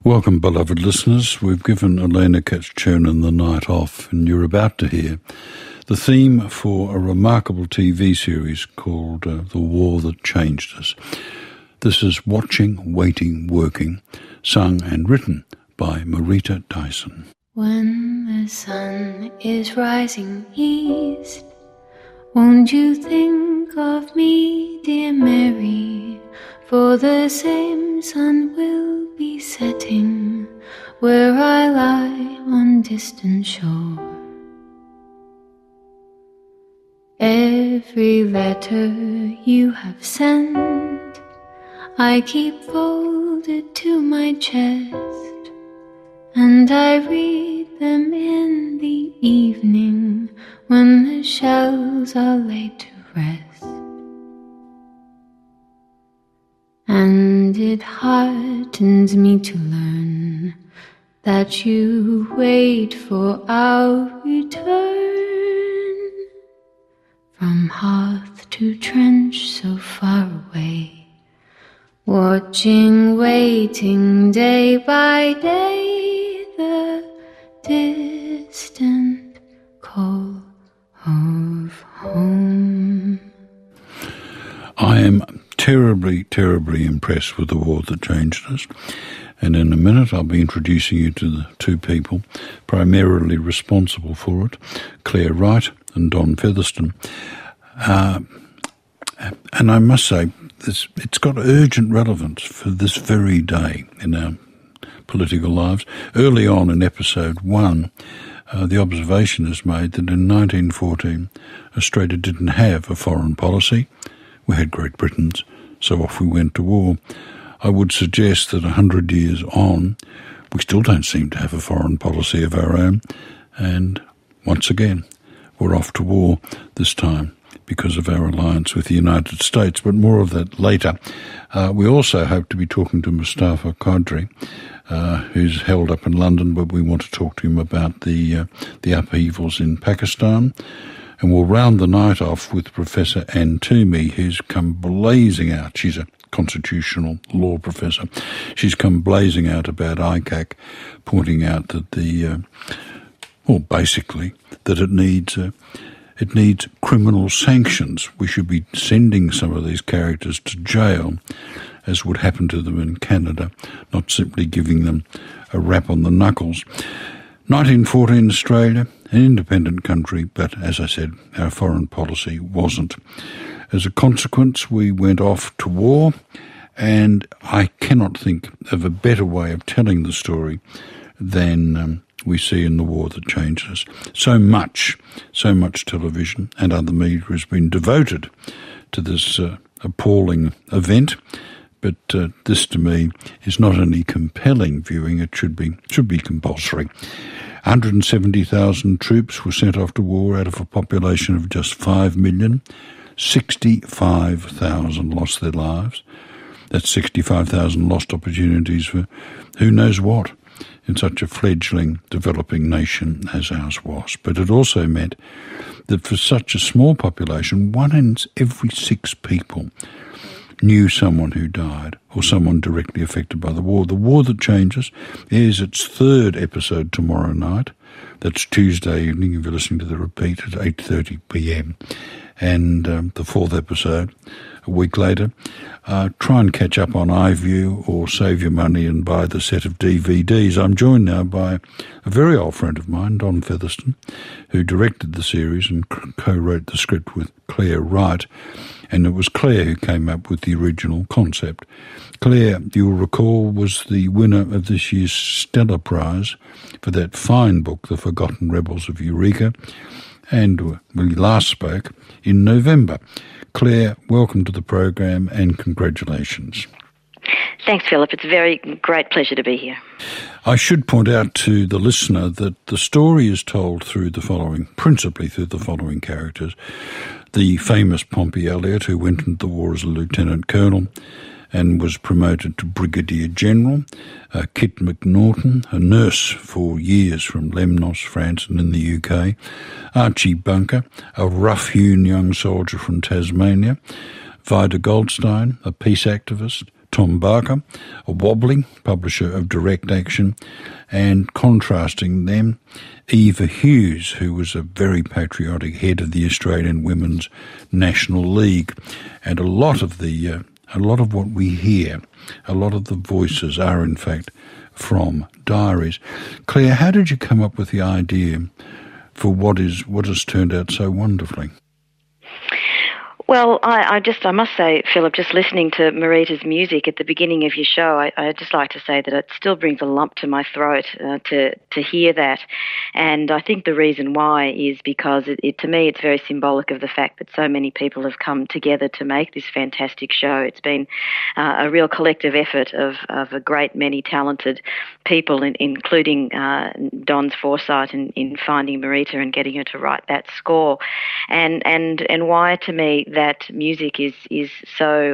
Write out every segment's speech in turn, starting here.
Welcome, beloved listeners. We've given Elena Katz-Chernin the night off, and you're about to hear the theme for a remarkable TV series called The War That Changed Us. This is Watching, Waiting, Working, sung and written by Marita Dyson. When the sun is rising east, won't you think of me, dear Mary? For the same sun will be setting where I lie on distant shore. Every letter you have sent I keep folded to my chest, and I read them in the evening when the shells are laid to rest. And it heartens me to learn that you wait for our return from hearth to trench so far away, watching, waiting day by day the distant call of home. I am terribly impressed with The War That Changed Us, and in a minute I'll be introducing you to the two people primarily responsible for it, Claire Wright and Don Featherston. And I must say, it's got urgent relevance for this very day in our political lives. Early on in episode 1, the observation is made that in 1914 Australia didn't have a foreign policy. We had Great Britain's, so off we went to war. I would suggest that 100 years on, we still don't seem to have a foreign policy of our own, and once again, we're off to war, this time because of our alliance with the United States, but more of that later. We also hope to be talking to Mustafa Qadri, who's held up in London, but we want to talk to him about the upheavals in Pakistan. And we'll round the night off with Professor Anne Toomey, who's come blazing out. She's a constitutional law professor. She's come blazing out about ICAC, pointing out that basically that it needs criminal sanctions. We should be sending some of these characters to jail, as would happen to them in Canada, not simply giving them a rap on the knuckles. 1914 Australia, an independent country, but as I said, our foreign policy wasn't. As a consequence, we went off to war, and I cannot think of a better way of telling the story than we see in The War That Changed Us. So much television and other media has been devoted to this appalling event, but this to me is not only compelling viewing, it should be compulsory. 170,000 troops were sent off to war out of a population of just 5 million. 65,000 lost their lives. That's 65,000 lost opportunities for who knows what in such a fledgling, developing nation as ours was. But it also meant that for such a small population, 1 in every 6 people knew someone who died or someone directly affected by the war. The War That Changed Us airs its 3rd episode tomorrow night. That's Tuesday evening if you're listening to the repeat at 8:30 p.m. And the 4th episode a week later. Try and catch up on iView or save your money and buy the set of DVDs. I'm joined now by a very old friend of mine, Don Featherston, who directed the series and co-wrote the script with Claire Wright. And it was Claire who came up with the original concept. Claire, you'll recall, was the winner of this year's Stella Prize for that fine book, The Forgotten Rebels of Eureka, and we last spoke in November. Claire, welcome to the program and congratulations. Thanks, Philip. It's a very great pleasure to be here. I should point out to the listener that the story is told principally through the following characters. The famous Pompey Elliott, who went into the war as a lieutenant colonel and was promoted to brigadier general. Kit McNaughton, a nurse for years from Lemnos, France and in the UK. Archie Bunker, a rough-hewn young soldier from Tasmania. Vida Goldstein, a peace activist. Tom Barker, a wobbly publisher of Direct Action, and contrasting them, Eva Hughes, who was a very patriotic head of the Australian Women's National League. And a lot of what we hear, a lot of the voices are in fact from diaries. Claire, how did you come up with the idea for what has turned out so wonderfully? Well, I must say, Philip, just listening to Marita's music at the beginning of your show, I just like to say that it still brings a lump to my throat to hear that. And I think the reason why is because to me it's very symbolic of the fact that so many people have come together to make this fantastic show. It's been a real collective effort of a great many talented people, including Don's foresight in finding Marita and getting her to write that score. And why, to me, that music is so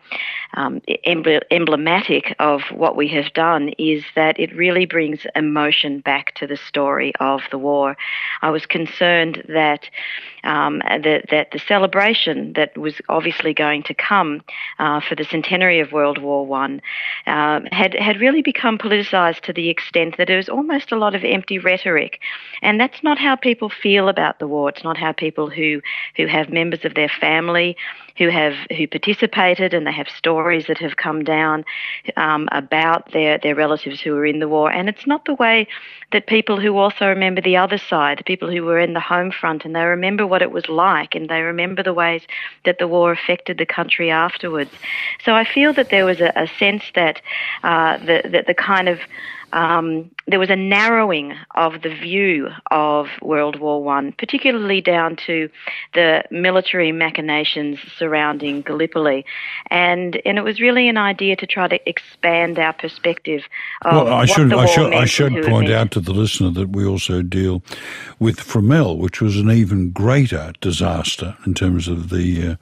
emblematic of what we have done is that it really brings emotion back to the story of the war. I was concerned that that the celebration that was obviously going to come for the centenary of World War I had really become politicised to the extent that it was almost a lot of empty rhetoric. And that's not how people feel about the war. It's not how people who have members of their family who participated, and they have stories that have come down about their relatives who were in the war. And it's not the way that people who also remember the other side, the people who were in the home front, and they remember what it was like, and they remember the ways that the war affected the country afterwards. So I feel that there was a sense that the kind of there was a narrowing of the view of World War I, particularly down to the military machinations surrounding Gallipoli. And it was really an idea to try to expand our perspective of I should point out to the listener that we also deal with Fromelles, which was an even greater disaster in terms of the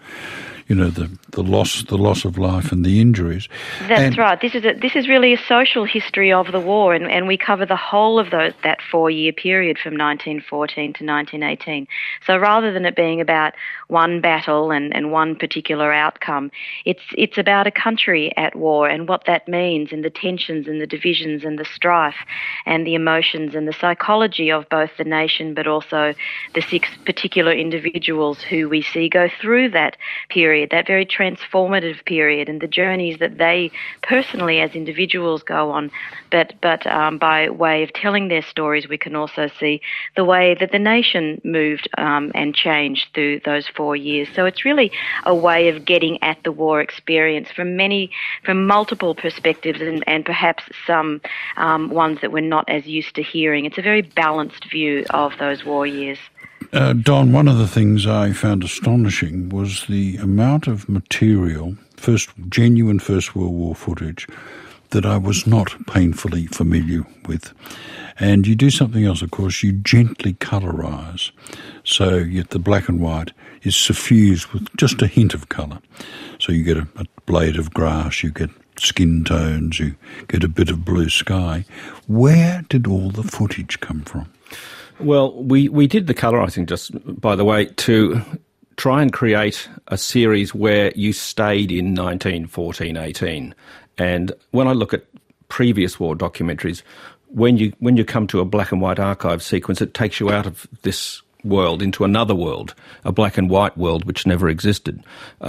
loss of life and the injuries. That's right. This is really a social history of the war, and we cover the whole of that 4-year period from 1914 to 1918. So rather than it being about one battle and one particular outcome, it's about a country at war and what that means, and the tensions and the divisions and the strife and the emotions and the psychology of both the nation, but also the 6 particular individuals who we see go through that period, that very transformative period, and the journeys that they personally as individuals go on. But by way of telling their stories, we can also see the way that the nation moved and changed through those 4 years. So it's really a way of getting at the war experience from multiple perspectives, and perhaps some ones that we're not as used to hearing. It's a very balanced view of those war years. Don, one of the things I found astonishing was the amount of material, genuine First World War footage, that I was not painfully familiar with. And you do something else, of course, you gently colorise, so yet the black and white is suffused with just a hint of colour. So you get a blade of grass, you get skin tones, you get a bit of blue sky. Where did all the footage come from? Well, we did the colorising, just by the way, to try and create a series where you stayed in 1914-18. And when I look at previous war documentaries, when you come to a black and white archive sequence, it takes you out of this world into another world, a black and white world which never existed.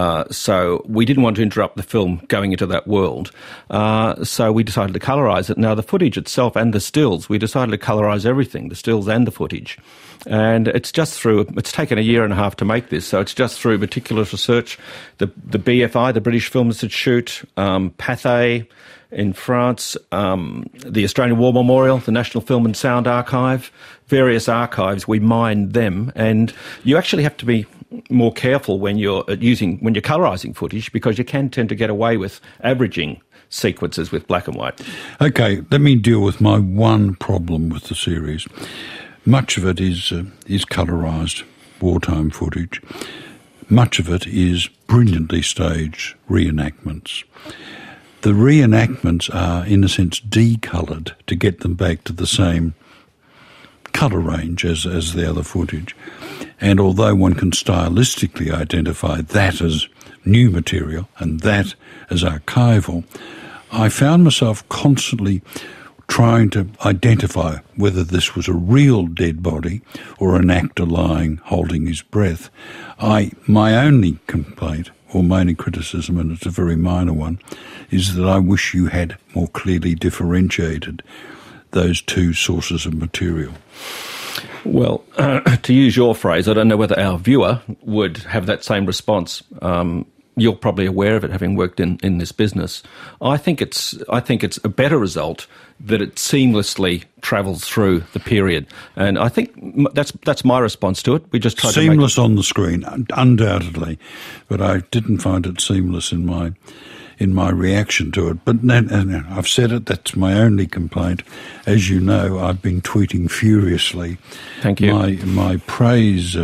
So we didn't want to interrupt the film going into that world. So we decided to colorise it. Now, the footage itself and the stills, we decided to colorise everything, the stills and the footage. And it's taken a year and a half to make this, so it's just through meticulous research. The BFI, the British Film Institute, Pathé in France, the Australian War Memorial, the National Film and Sound Archive, various archives, we mined them, and you actually have to be more careful when you're colorising footage, because you can tend to get away with averaging sequences with black and white. Okay, let me deal with my one problem with the series. Much of it is colorised wartime footage. Much of it is brilliantly staged reenactments. The reenactments are, in a sense, decoloured to get them back to the same colour range as the other footage. And although one can stylistically identify that as new material, and that as archival, I found myself constantly trying to identify whether this was a real dead body or an actor lying holding his breath. My only complaint, or my only criticism, and it's a very minor one, is that I wish you had more clearly differentiated those two sources of material. Well, to use your phrase, I don't know whether our viewer would have that same response. You're probably aware of it, having worked in this business. I think it's a better result that it seamlessly travels through the period, and I think that's my response to it. We just tried seamless to make it on the screen, undoubtedly, but I didn't find it seamless in my reaction to it. But no, I've said it. That's my only complaint. As you know, I've been tweeting furiously. Thank you. My praise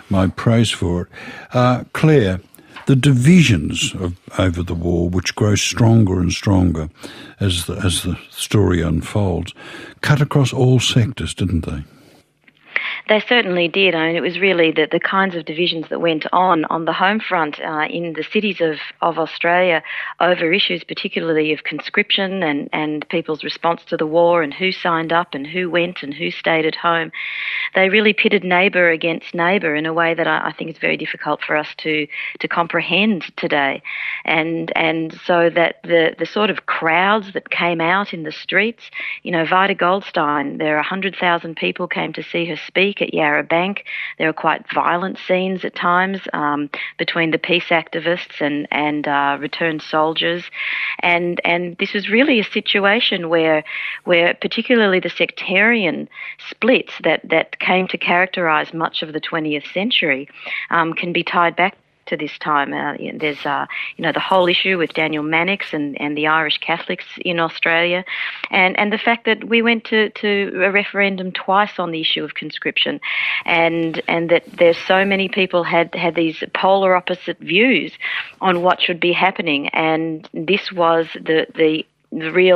for it, Claire. The divisions over the war, which grow stronger and stronger as the story unfolds, cut across all sectors, didn't they? They certainly did. I mean, it was really the kinds of divisions that went on the home front in the cities of Australia over issues particularly of conscription and people's response to the war and who signed up and who went and who stayed at home. They really pitted neighbour against neighbour in a way that I think is very difficult for us to comprehend today. And so that the sort of crowds that came out in the streets, Vida Goldstein, there are 100,000 people came to see her speak at Yarra Bank. There are quite violent scenes at times between the peace activists and returned soldiers, and this was really a situation where particularly the sectarian splits that came to characterise much of the 20th century can be tied back to this time. There's the whole issue with Daniel Mannix and the Irish Catholics in Australia, and the fact that we went to a referendum twice on the issue of conscription, and that there's so many people had these polar opposite views on what should be happening, and this was the real,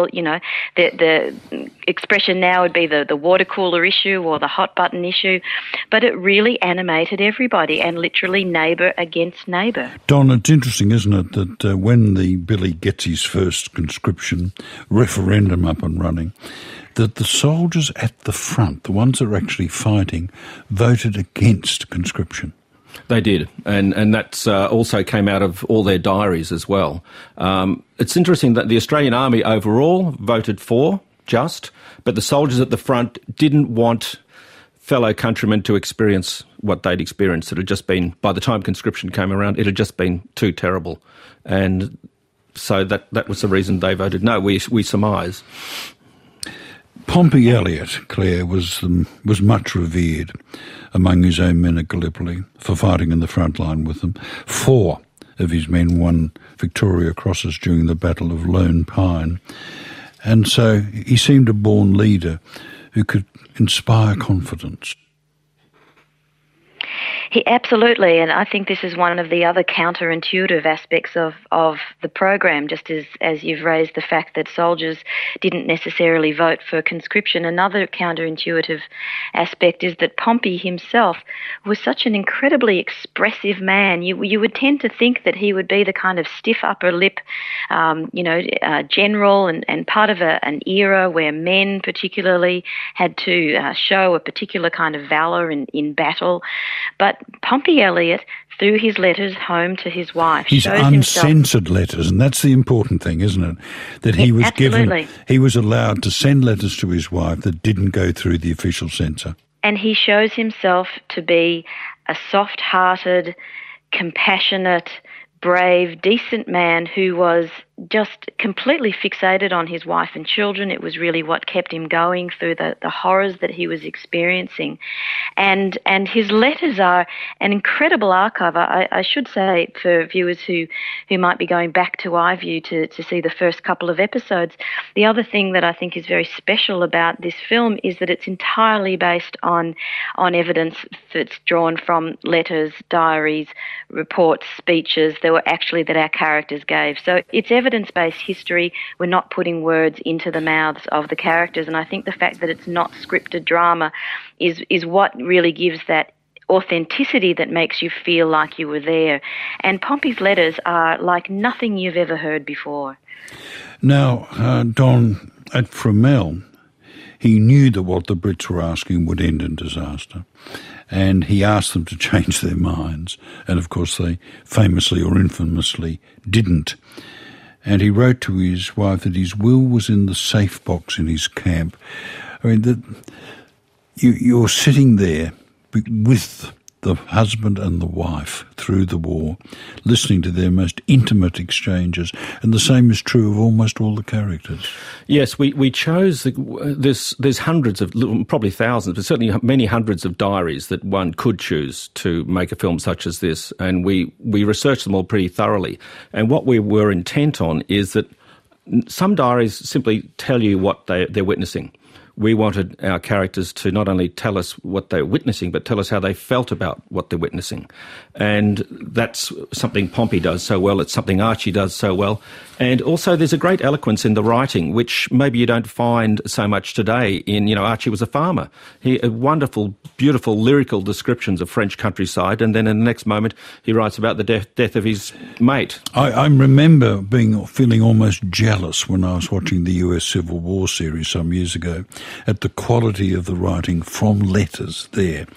the expression now would be the water cooler issue or the hot button issue, but it really animated everybody and literally neighbour against neighbour. Don, it's interesting, isn't it, that when the Billy gets his first conscription referendum up and running, that the soldiers at the front, the ones that are actually fighting, voted against conscription. They did, and that's also came out of all their diaries as well. It's interesting that the Australian Army overall voted for, but the soldiers at the front didn't want fellow countrymen to experience what they'd experienced. It had just been, by the time conscription came around, it had just been too terrible. And so that was the reason they voted no, we surmise. Pompey Elliott, Claire, was much revered among his own men at Gallipoli for fighting in the front line with them. 4 of his men won Victoria Crosses during the Battle of Lone Pine. And so he seemed a born leader who could inspire confidence. He absolutely, and I think this is one of the other counterintuitive aspects of the program, just as you've raised the fact that soldiers didn't necessarily vote for conscription. Another counterintuitive aspect is that Pompey himself was such an incredibly expressive man. You would tend to think that he would be the kind of stiff upper lip, general and part of an era where men particularly had to show a particular kind of valour in battle. But Pompey Elliott, through his letters home to his wife, his uncensored letters, and that's the important thing, isn't it? That he was he was allowed to send letters to his wife that didn't go through the official censor. And he shows himself to be a soft-hearted, compassionate, brave, decent man who was just completely fixated on his wife and children. It was really what kept him going through the horrors that he was experiencing. And his letters are an incredible archive. I should say, for viewers who might be going back to iView to see the first couple of episodes, the other thing that I think is very special about this film is that it's entirely based on evidence that's drawn from letters, diaries, reports, speeches that our characters gave. So it's evidence-based history. We're not putting words into the mouths of the characters, and I think the fact that it's not scripted drama is what really gives that authenticity that makes you feel like you were there. And Pompey's letters are like nothing you've ever heard before. Now, Don, at Fromelles, he knew that what the Brits were asking would end in disaster, and he asked them to change their minds, and of course they famously or infamously didn't. And he wrote to his wife that his will was in the safe box in his camp. I mean, you're sitting there with the husband and the wife through the war, listening to their most intimate exchanges, and the same is true of almost all the characters. Yes, we chose there's hundreds of, probably thousands, but certainly many hundreds of diaries that one could choose to make a film such as this, and we researched them all pretty thoroughly. And what we were intent on is that some diaries simply tell you what they're witnessing. We wanted our characters to not only tell us what they're witnessing, but tell us how they felt about what they're witnessing. And that's something Pompey does so well. It's something Archie does so well. And also there's a great eloquence in the writing, which maybe you don't find so much today in, Archie was a farmer. He wonderful, beautiful, lyrical descriptions of French countryside, and then in the next moment he writes about the death of his mate. I remember feeling almost jealous when I was watching the US Civil War series some years ago at the quality of the writing from letters there.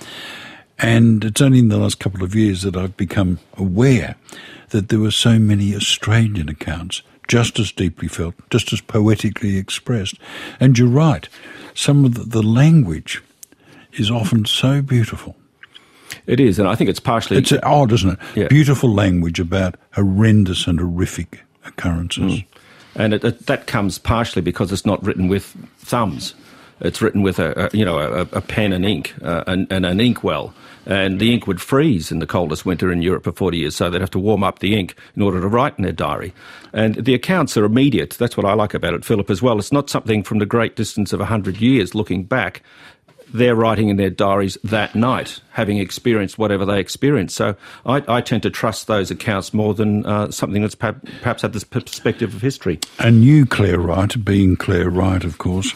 And it's only in the last couple of years that I've become aware that there were so many Australian accounts, just as deeply felt, just as poetically expressed. And you're right, some of the language is often so beautiful. It is, and I think it's partially... It's odd, isn't it? Yeah. Beautiful language about horrendous and horrific occurrences. And that comes partially because it's not written with thumbs. It's written with a pen and ink and an inkwell. And the ink would freeze in the coldest winter in Europe for 40 years, so they'd have to warm up the ink in order to write in their diary. And the accounts are immediate. That's what I like about it, Philip, as well. It's not something from the great distance of 100 years looking back. They're writing in their diaries that night, having experienced whatever they experienced. So I tend to trust those accounts more than something that's perhaps had this perspective of history. And you, Claire Wright, being Claire Wright, of course,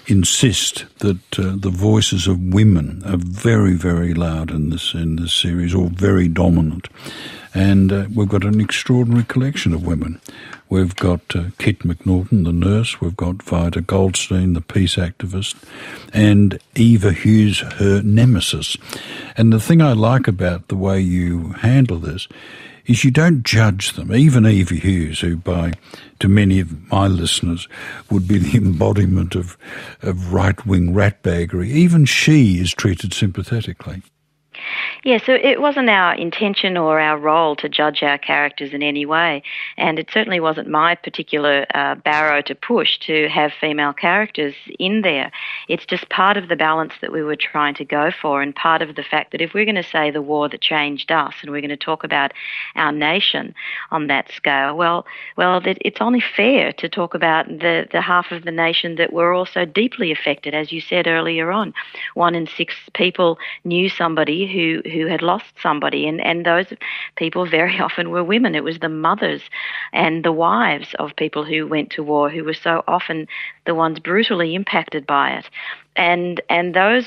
insist that the voices of women are very, very loud in this series, or very dominant. And we've got an extraordinary collection of women. We've got Kit McNaughton, the nurse. We've got Vida Goldstein, the peace activist, and Eva Hughes, her nemesis. And the thing I like about the way you handle this is you don't judge them. Even Eva Hughes, who to many of my listeners would be the embodiment of right-wing ratbaggery, even she is treated sympathetically. Yeah, so it wasn't our intention or our role to judge our characters in any way, and it certainly wasn't my particular barrow to push to have female characters in there. It's just part of the balance that we were trying to go for, and part of the fact that if we're going to say the war that changed us, and we're going to talk about our nation on that scale, well, it's only fair to talk about the half of the nation that were also deeply affected, as you said earlier on. 1 in 6 people knew somebody who had lost somebody, and those people very often were women. It was the mothers and the wives of people who went to war who were so often the ones brutally impacted by it. And those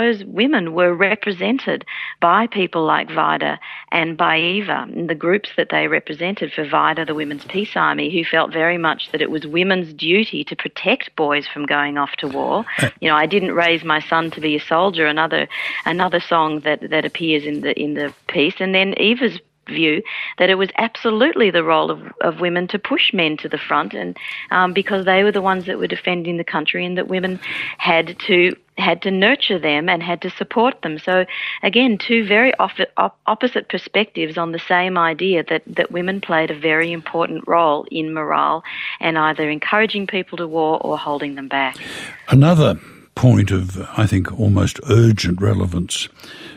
women were represented by people like Vida and by Eva, and the groups that they represented. For Vida, the Women's Peace Army, who felt very much that it was women's duty to protect boys from going off to war. I didn't raise my son to be a soldier, another song that appears in the piece. And then Eva's view that it was absolutely the role of women to push men to the front, and because they were the ones that were defending the country, and that women had to nurture them and had to support them. So again, two very opposite perspectives on the same idea that women played a very important role in morale and either encouraging people to war or holding them back. Another point of, I think, almost urgent relevance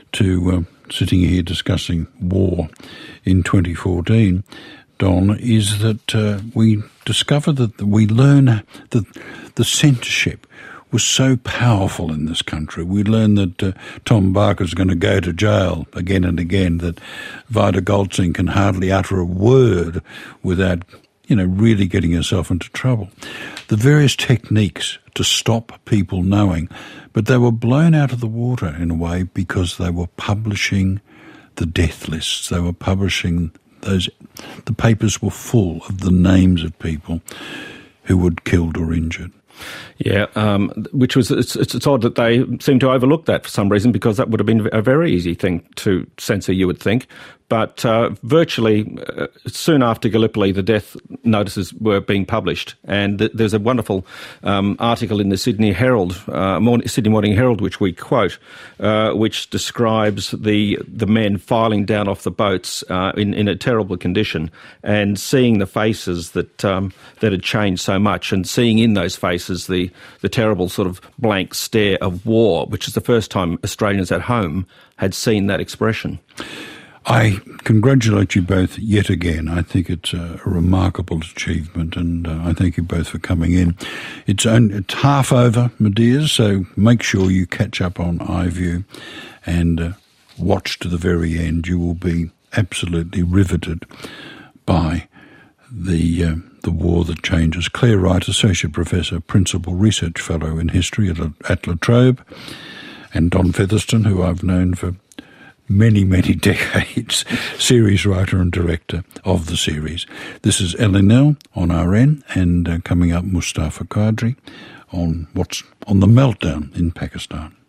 to sitting here discussing war in 2014, Don, is that we discover that we learn that the censorship was so powerful in this country. We learn that Tom Barker's going to go to jail again and again, that Vida Goldstein can hardly utter a word without really getting yourself into trouble. The various techniques to stop people knowing, but they were blown out of the water in a way because they were publishing the death lists. They were publishing the papers were full of the names of people who were killed or injured. Yeah, which was, it's odd that they seem to overlook that for some reason, because that would have been a very easy thing to censor, you would think. But virtually soon after Gallipoli, the death notices were being published. And there's a wonderful article in the Sydney Morning Herald, which we quote, which describes the men filing down off the boats in a terrible condition, and seeing the faces that had changed so much, and seeing in those faces the terrible sort of blank stare of war, which is the first time Australians at home had seen that expression. I congratulate you both yet again. I think it's a remarkable achievement, and I thank you both for coming in. It's half over, my dears, so make sure you catch up on iView and watch to the very end. You will be absolutely riveted by the war that changes. Claire Wright, Associate Professor, Principal Research Fellow in History at La Trobe, and Don Featherston, who I've known for many, many decades, series writer and director of the series. This is LNL on RN, and coming up, Mustafa Qadri on the meltdown in Pakistan.